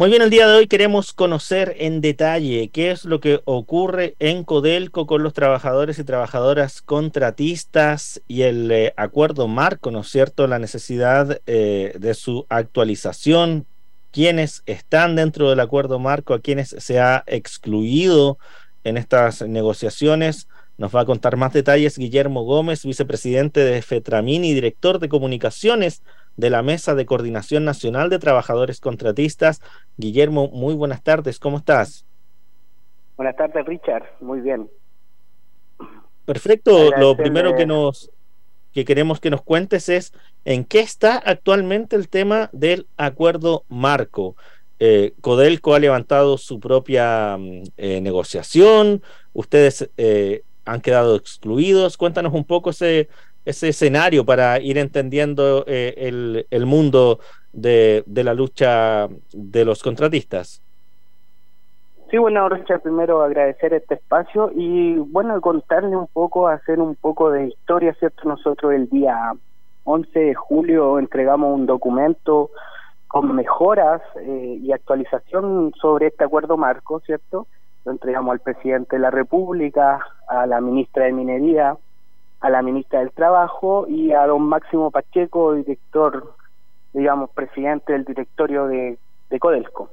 Muy bien, el día de hoy queremos conocer en detalle qué es lo que ocurre en Codelco con los trabajadores y trabajadoras contratistas y el acuerdo marco, ¿no es cierto? La necesidad de su actualización, quiénes están dentro del acuerdo marco, a quienes se ha excluido en estas negociaciones. Nos va a contar más detalles Guillermo Gómez, vicepresidente de FETRAMIN y director de comunicaciones de la Mesa de Coordinación Nacional de Trabajadores Contratistas. Guillermo, muy buenas tardes, ¿cómo estás? Buenas tardes, Richard. Muy bien. Perfecto, lo primero Agradecerle. que queremos que nos cuentes es en qué está actualmente el tema del acuerdo marco. Codelco ha levantado su propia negociación, ustedes han quedado excluidos. Cuéntanos un poco ese escenario para ir entendiendo el mundo de la lucha de los contratistas. Sí, bueno, Richard, primero agradecer este espacio y, bueno, contarle un poco, hacer un poco de historia, ¿cierto? Nosotros el día 11 de julio entregamos un documento con mejoras y actualización sobre este acuerdo marco, ¿cierto? Lo entregamos al presidente de la República, a la ministra de Minería, a la ministra del Trabajo y a don Máximo Pacheco, director, digamos, presidente del directorio de Codelco.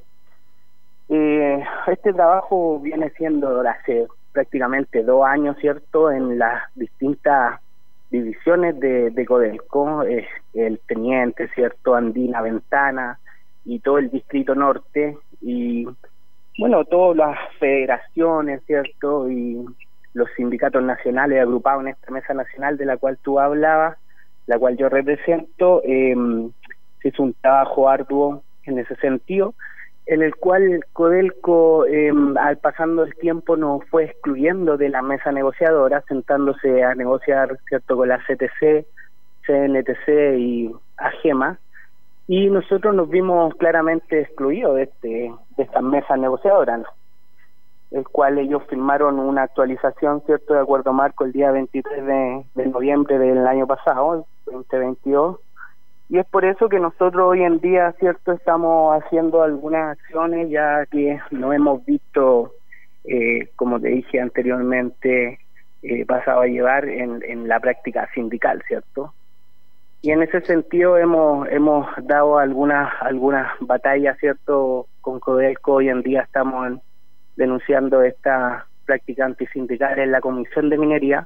Este trabajo viene siendo hace prácticamente 2 años, ¿cierto?, en las distintas divisiones de Codelco, el Teniente, ¿cierto?, Andina, Ventana y todo el Distrito Norte, y bueno, todas las federaciones, ¿cierto?, y los sindicatos nacionales agrupados en esta mesa nacional de la cual tú hablabas, la cual yo represento. Se hizo un trabajo arduo en ese sentido, en el cual Codelco, al pasando el tiempo, nos fue excluyendo de la mesa negociadora, sentándose a negociar, ¿cierto?, con la CTC, CNTC y AGEMA, y nosotros nos vimos claramente excluidos de estas mesas negociadoras, ¿no?, el cual ellos firmaron una actualización, ¿cierto?, de acuerdo marco el día 23 de noviembre del año pasado, 2022, y es por eso que nosotros hoy en día, ¿cierto?, estamos haciendo algunas acciones, ya que no hemos visto, como te dije anteriormente, pasado a llevar en la práctica sindical, ¿cierto? Y en ese sentido hemos dado algunas batallas, ¿cierto? Con Codelco hoy en día estamos denunciando esta práctica antisindical en la Comisión de Minería,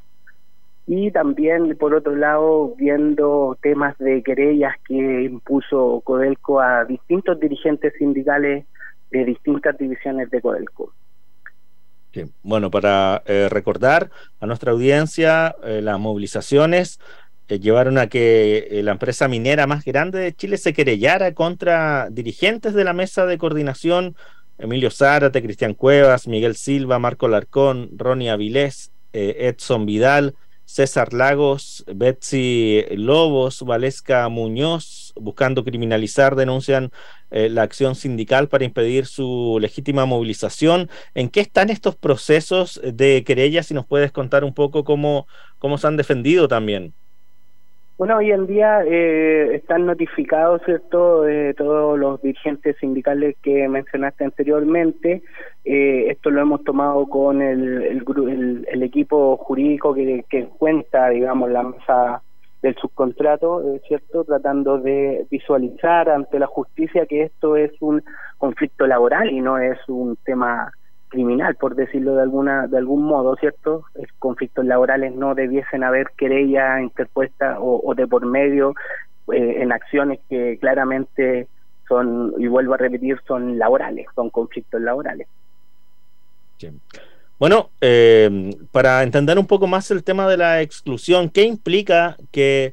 y también, por otro lado, viendo temas de querellas que impuso Codelco a distintos dirigentes sindicales de distintas divisiones de Codelco. Sí. Bueno, para recordar a nuestra audiencia, las movilizaciones llevaron a que la empresa minera más grande de Chile se querellara contra dirigentes de la mesa de coordinación: Emilio Zárate, Cristian Cuevas, Miguel Silva, Marco Larcón, Ronnie Avilés, Edson Vidal, César Lagos, Betsy Lobos, Valesca Muñoz, buscando criminalizar, denuncian la acción sindical para impedir su legítima movilización. ¿En qué están estos procesos de querella? Si nos puedes contar un poco cómo se han defendido también. Bueno, hoy en día están notificados, ¿cierto?, todos los dirigentes sindicales que mencionaste anteriormente. Esto lo hemos tomado con el equipo jurídico que cuenta, digamos, la mesa del subcontrato, ¿cierto?, tratando de visualizar ante la justicia que esto es un conflicto laboral y no es un tema criminal, por decirlo de algún modo, ¿cierto? Conflictos laborales no debiesen haber querella interpuesta o de por medio en acciones que claramente son, y vuelvo a repetir, son laborales, son conflictos laborales. Sí. Bueno, para entender un poco más el tema de la exclusión, ¿qué implica que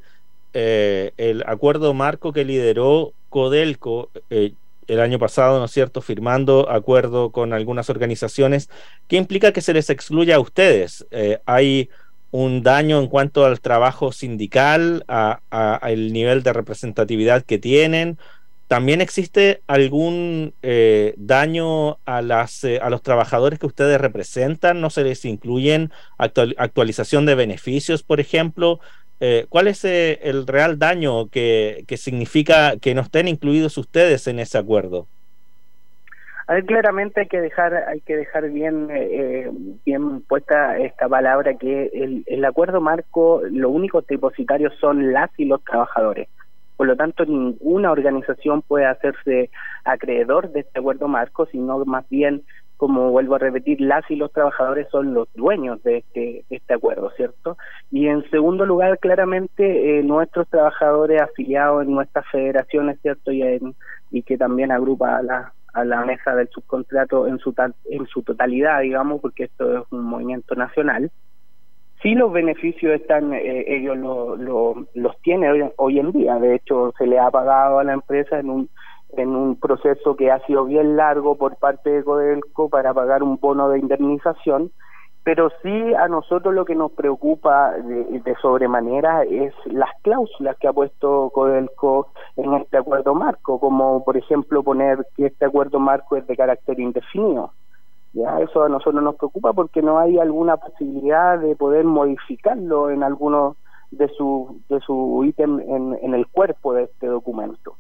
el acuerdo marco que lideró Codelco el año pasado, ¿no es cierto?, firmando acuerdo con algunas organizaciones, qué implica que se les excluya a ustedes? ¿Hay un daño en cuanto al trabajo sindical, al nivel de representatividad que tienen? ¿También existe algún daño a los trabajadores que ustedes representan? ¿No se les incluyen actualización de beneficios, por ejemplo? ¿Cuál es el real daño que significa que no estén incluidos ustedes en ese acuerdo? A ver, claramente hay que dejar bien, bien puesta esta palabra, que el acuerdo marco, los únicos depositarios son las y los trabajadores. Por lo tanto, ninguna organización puede hacerse acreedor de este acuerdo marco, sino más bien, como vuelvo a repetir, las y los trabajadores son los dueños de este acuerdo, ¿cierto? Y en segundo lugar, claramente, nuestros trabajadores afiliados en nuestras federaciones, ¿cierto? Y que también agrupa a la mesa del subcontrato en su totalidad, digamos, porque esto es un movimiento nacional. Sí, los beneficios están, ellos los tienen hoy en día. De hecho, se le ha pagado a la empresa en un proceso que ha sido bien largo por parte de Codelco para pagar un bono de indemnización, pero sí a nosotros lo que nos preocupa de sobremanera es las cláusulas que ha puesto Codelco en este acuerdo marco, como por ejemplo poner que este acuerdo marco es de carácter indefinido. Ya, eso a nosotros nos preocupa porque no hay alguna posibilidad de poder modificarlo en alguno de su ítem en el cuerpo de este documento.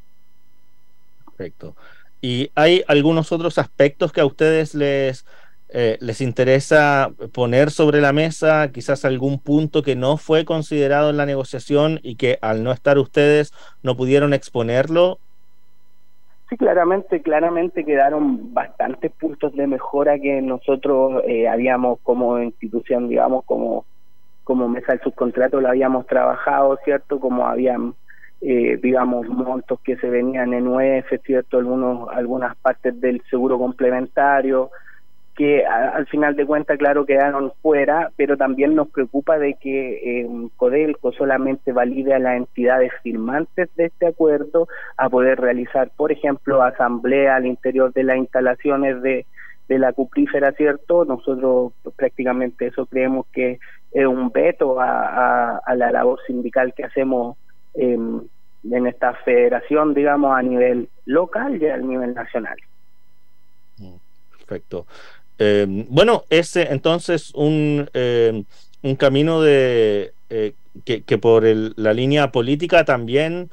Perfecto. ¿Y hay algunos otros aspectos que a ustedes les interesa poner sobre la mesa? Quizás algún punto que no fue considerado en la negociación y que al no estar ustedes no pudieron exponerlo. Sí, claramente quedaron bastantes puntos de mejora que nosotros habíamos como institución, digamos, como mesa del subcontrato, lo habíamos trabajado, ¿cierto? Como habían, digamos, montos que se venían en UEF, ¿cierto? Algunas partes del seguro complementario, que al final de cuentas, claro, quedaron fuera, pero también nos preocupa de que Codelco solamente valide a las entidades firmantes de este acuerdo a poder realizar, por ejemplo, asamblea al interior de las instalaciones de la cuprífera, ¿cierto? Nosotros prácticamente eso creemos que es un veto a la labor sindical que hacemos en esta federación, digamos, a nivel local y a nivel nacional. Perfecto. Bueno, ese entonces un camino que por la línea política también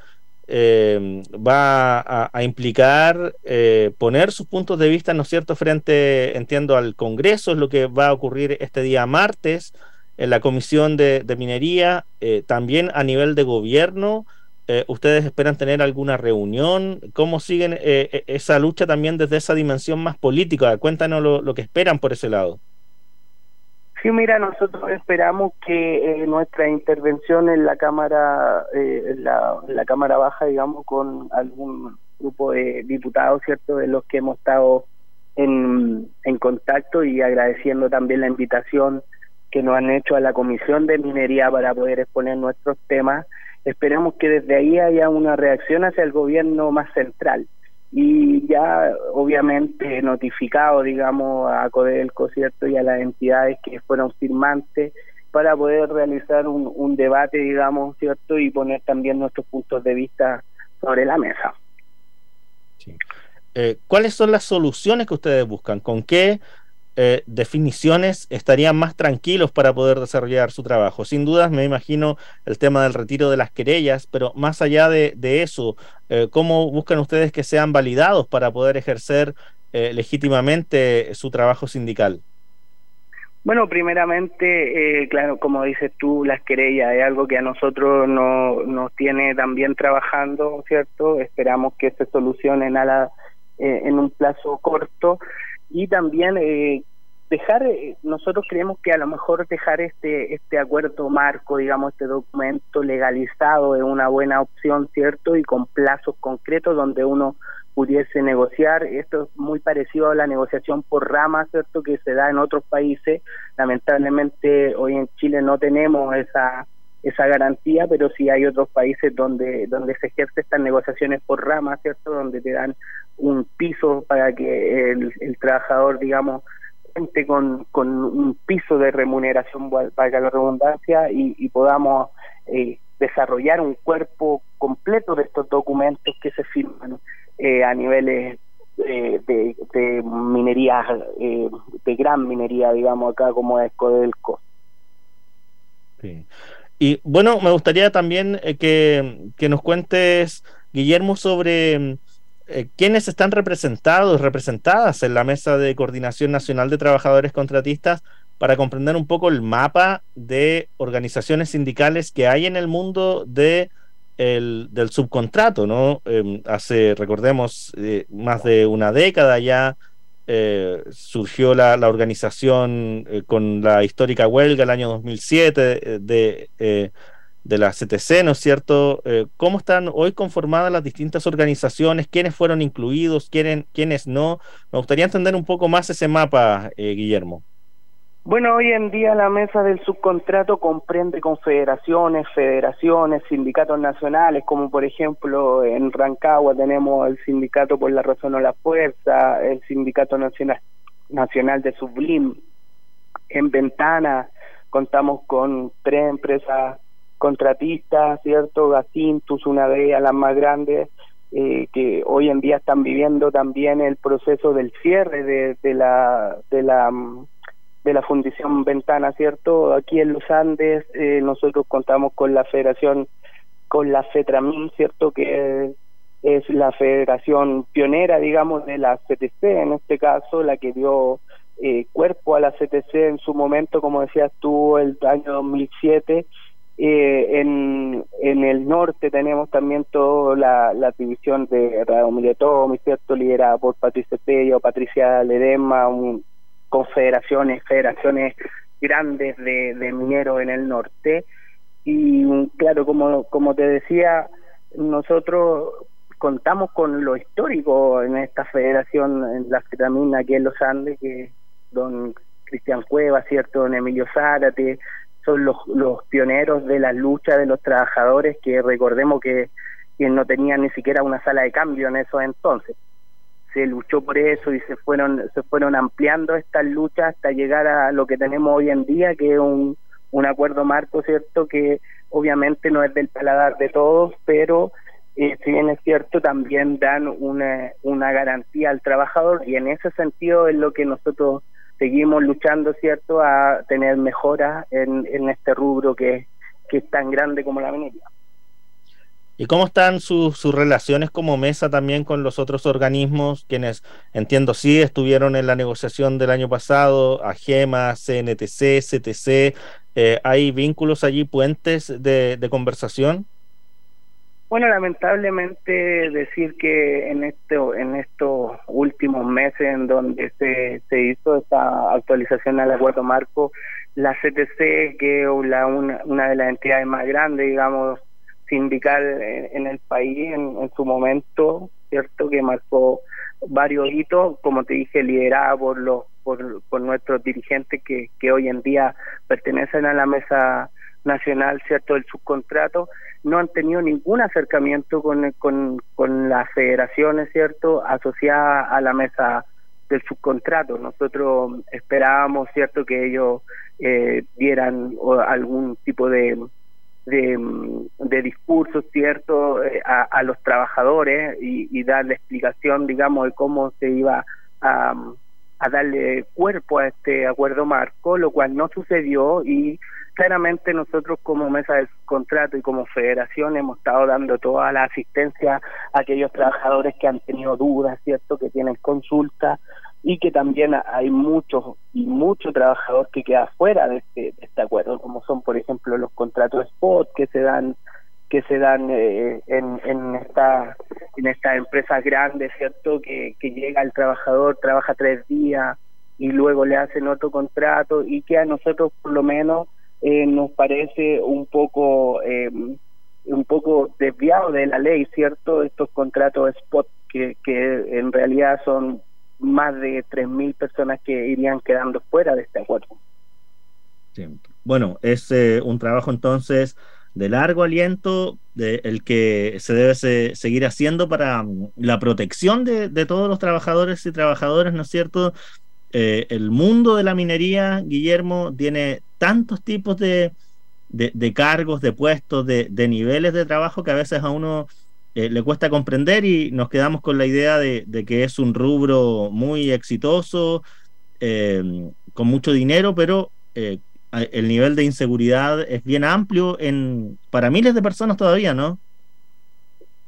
va a implicar poner sus puntos de vista, ¿no es cierto?, frente, entiendo, al Congreso. Es lo que va a ocurrir este día martes en la Comisión de Minería, también a nivel de gobierno. ¿Ustedes esperan tener alguna reunión? ¿Cómo siguen esa lucha también desde esa dimensión más política? Cuéntanos lo que esperan por ese lado. Sí, mira, nosotros esperamos que nuestra intervención en la Cámara, la Cámara Baja, digamos, con algún grupo de diputados, ¿cierto?, de los que hemos estado en contacto, y agradeciendo también la invitación que nos han hecho a la Comisión de Minería para poder exponer nuestros temas. Esperamos que desde ahí haya una reacción hacia el gobierno más central, y ya obviamente notificado, digamos, a Codelco, ¿cierto?, y a las entidades que fueron firmantes, para poder realizar un debate, digamos, ¿cierto?, y poner también nuestros puntos de vista sobre la mesa. Sí. ¿Cuáles son las soluciones que ustedes buscan? ¿Con qué definiciones estarían más tranquilos para poder desarrollar su trabajo? Sin dudas, me imagino el tema del retiro de las querellas, pero más allá de eso, ¿cómo buscan ustedes que sean validados para poder ejercer legítimamente su trabajo sindical? Bueno, primeramente, claro, como dices tú, las querellas es algo que a nosotros nos tiene también trabajando, ¿cierto? Esperamos que se solucionen en un plazo corto. Y también nosotros creemos que a lo mejor dejar este acuerdo marco, digamos, este documento legalizado es una buena opción, ¿cierto? Y con plazos concretos donde uno pudiese negociar. Esto es muy parecido a la negociación por rama, ¿cierto?, que se da en otros países. Lamentablemente hoy en Chile no tenemos esa garantía, pero sí hay otros países donde se ejerce estas negociaciones por rama, ¿cierto?, donde te dan un piso para que el trabajador, digamos, cuente con un piso de remuneración, valga la redundancia, y podamos desarrollar un cuerpo completo de estos documentos que se firman a niveles de minería, de gran minería, digamos, acá como es Codelco. Sí. Y bueno, me gustaría también que nos cuentes, Guillermo, sobre quiénes están representados, representadas en la Mesa de Coordinación Nacional de Trabajadores Contratistas para comprender un poco el mapa de organizaciones sindicales que hay en el mundo del subcontrato, ¿no? Recordemos, más de una década ya surgió la organización con la histórica huelga el año 2007 de la CTC, ¿no es cierto? ¿Cómo están hoy conformadas las distintas organizaciones? ¿Quiénes fueron incluidos? ¿Quiénes no? Me gustaría entender un poco más ese mapa, Guillermo. Bueno, hoy en día la mesa del subcontrato comprende confederaciones, federaciones, sindicatos nacionales, como por ejemplo en Rancagua tenemos el Sindicato por la Razón o la Fuerza, el Sindicato Nacional de Sublim. En Ventana contamos con 3 empresas contratistas, ¿cierto? Gacintus, una de ellas, las más grandes, que hoy en día están viviendo también el proceso del cierre de la Fundición Ventana, ¿cierto? Aquí en los Andes nosotros contamos con la federación, con la FETRAMIN, ¿cierto? Que es la federación pionera, digamos, de la CTC, en este caso, la que dio cuerpo a la CTC en su momento, como decías tú, el año 2007. En el norte tenemos también toda la división de Radio Miletomi, ¿cierto? Liderada por Patricia Pello, Patricia Ledesma, confederaciones, federaciones grandes de mineros en el norte. Y claro, como te decía, nosotros contamos con lo histórico en esta federación, en la FETRAMIN aquí en los Andes, que don Cristian Cueva, ¿cierto? Don Emilio Zárate, son los pioneros de la lucha de los trabajadores, que recordemos que no tenían ni siquiera una sala de cambio en esos entonces. Se luchó por eso y se fueron ampliando estas luchas hasta llegar a lo que tenemos hoy en día, que es un acuerdo marco, ¿cierto? Que obviamente no es del paladar de todos, pero si bien es cierto, también dan una garantía al trabajador, y en ese sentido es lo que nosotros seguimos luchando, ¿cierto?, a tener mejoras en este rubro que es tan grande como la minería. ¿Y cómo están sus relaciones como mesa también con los otros organismos, quienes, entiendo, sí estuvieron en la negociación del año pasado, AGEMA, CNTC, CTC? ¿Hay vínculos allí, puentes de conversación? Bueno, lamentablemente decir que en estos últimos meses en donde se hizo esta actualización al acuerdo marco, la CTC, que es una de las entidades más grandes, digamos, sindical en el país en su momento, ¿cierto?, que marcó varios hitos, como te dije, liderada por nuestros dirigentes que hoy en día pertenecen a la mesa nacional, ¿cierto?, del subcontrato. No han tenido ningún acercamiento con las federaciones, ¿cierto?, asociadas a la mesa del subcontrato. Nosotros esperábamos, ¿cierto?, que ellos dieran algún tipo de discurso, ¿cierto?, a los trabajadores y darle explicación, digamos, de cómo se iba a darle cuerpo a este acuerdo marco, lo cual no sucedió. Y claramente nosotros como mesa de contrato y como federación hemos estado dando toda la asistencia a aquellos trabajadores que han tenido dudas, ¿cierto?, que tienen consultas, y que también hay mucho trabajador que queda fuera de este acuerdo, como son por ejemplo los contratos spot que se dan en estas empresas grandes, ¿cierto?, que llega el trabajador, trabaja 3 días y luego le hacen otro contrato, y que a nosotros por lo menos nos parece un poco desviado de la ley, ¿cierto?, estos contratos spot que en realidad son más de 3.000 personas que irían quedando fuera de este acuerdo. Sí. Bueno, es un trabajo entonces de largo aliento, el que se debe seguir haciendo para la protección de todos los trabajadores y trabajadoras, ¿no es cierto? El mundo de la minería, Guillermo, tiene tantos tipos de cargos, de puestos, de niveles de trabajo, que a veces a uno le cuesta comprender, y nos quedamos con la idea de que es un rubro muy exitoso, con mucho dinero, pero el nivel de inseguridad es bien amplio para miles de personas todavía, ¿no?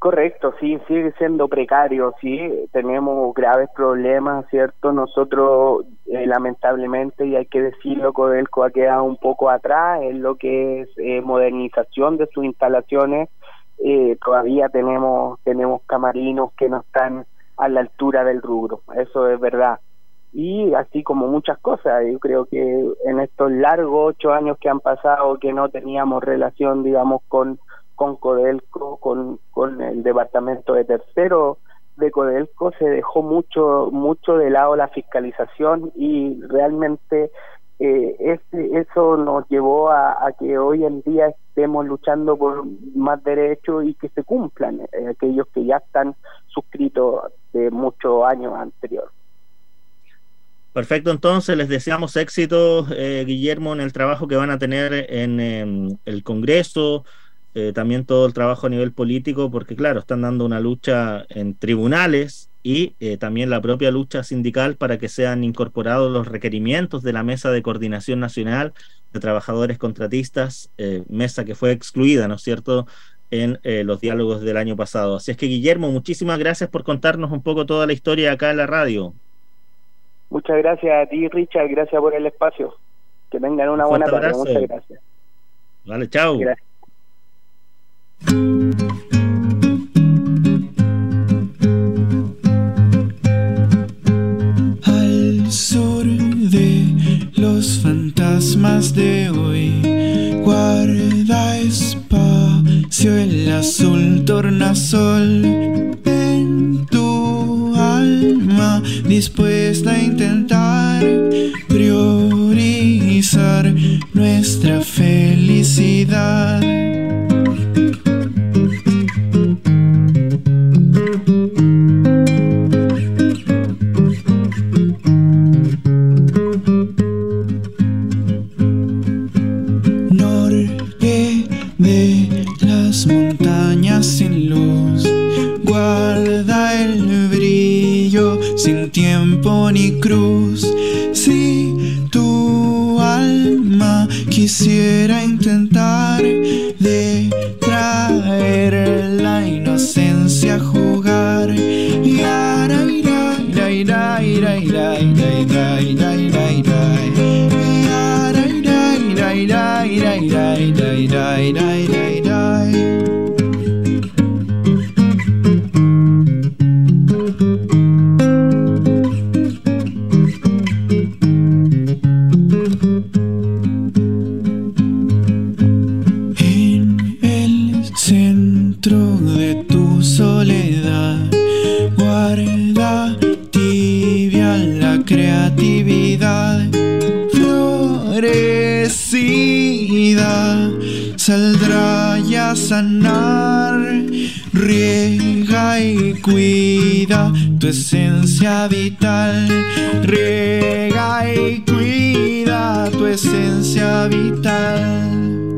Correcto, sí, sigue siendo precario, sí, tenemos graves problemas, ¿cierto? Nosotros, lamentablemente, y hay que decirlo, Codelco ha quedado un poco atrás en lo que es modernización de sus instalaciones. Todavía tenemos camarinos que no están a la altura del rubro, eso es verdad. Y así como muchas cosas, yo creo que en estos largos 8 años que han pasado, que no teníamos relación, digamos, con Codelco, con el departamento de tercero de Codelco, se dejó mucho de lado la fiscalización, y realmente eso nos llevó a que hoy en día estemos luchando por más derechos y que se cumplan aquellos que ya están suscritos de muchos años anteriores. Perfecto, entonces les deseamos éxito, Guillermo, en el trabajo que van a tener en el Congreso, también todo el trabajo a nivel político, porque claro, están dando una lucha en tribunales y también la propia lucha sindical para que sean incorporados los requerimientos de la Mesa de Coordinación Nacional de Trabajadores Contratistas, mesa que fue excluida, ¿no es cierto?, en los diálogos del año pasado. Así es que, Guillermo, muchísimas gracias por contarnos un poco toda la historia acá en la radio. Muchas gracias a ti, Richard, gracias por el espacio. Que tengan una buena tarde. Abrazo. Muchas gracias. Vale, chao. Gracias. Al sur de los fantasmas de hoy, guarda espacio el azul tornasol en tu alma, dispuesta a intentar priorizar nuestra felicidad. Norte de las montañas sin luz, guarda el brillo sin tiempo ni cruz. Si tu alma quisiera intentar de traer la inocencia a jugar, en el centro de tu soledad, guarda tibia la creatividad florecida, saldrá ya a sanar. Riega y cuida tu esencia vital, riega y cuida tu esencia vital.